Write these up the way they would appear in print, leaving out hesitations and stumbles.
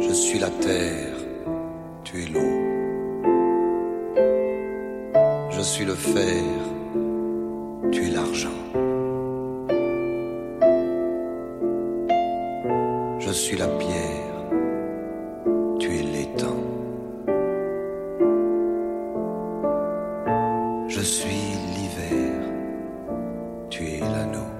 Je suis la terre, tu es l'eau. Je suis le fer, tu es l'argent. Je suis la pierre, tu es l'étang. Je suis l'hiver, tu es l'anneau.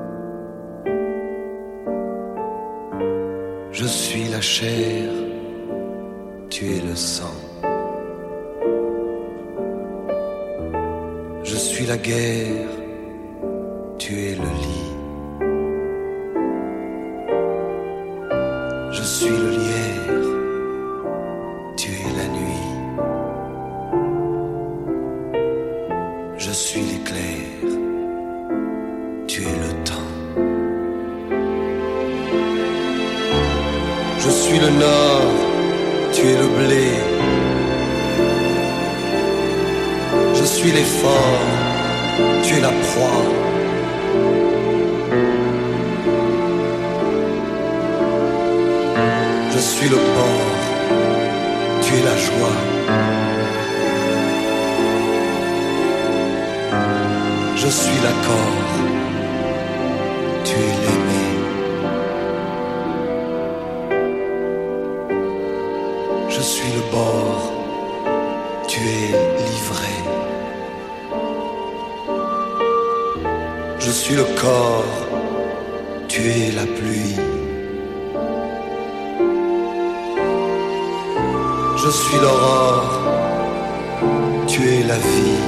Je suis la chair, tu es le sang. Je suis la guerre, tu es le lit. Je suis le lierre, tu es la nuit. Je suis l'éclair, tu es le temps. Je suis le nord, tu es le blé. Je suis l'effort, tu es la proie. Je suis le port, tu es la joie. Je suis l'accord, tu es l'aimé. Je suis le bord, tu es livré. Je suis le corps, tu es la pluie. Je suis l'aurore, tu es la vie.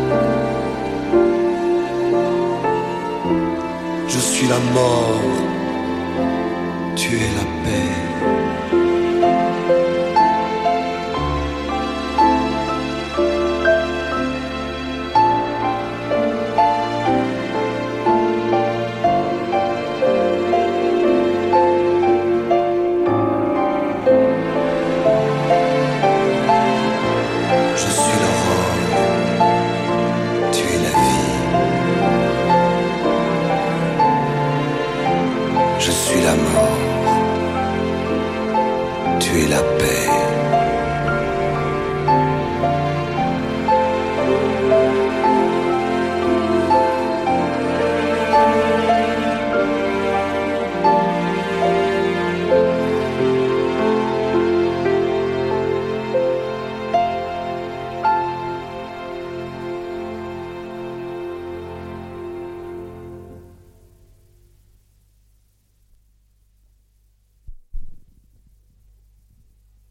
Je suis la mort, tu es la paix. Je suis l'aurore, tu es la vie. Je suis la mort, tu es la paix.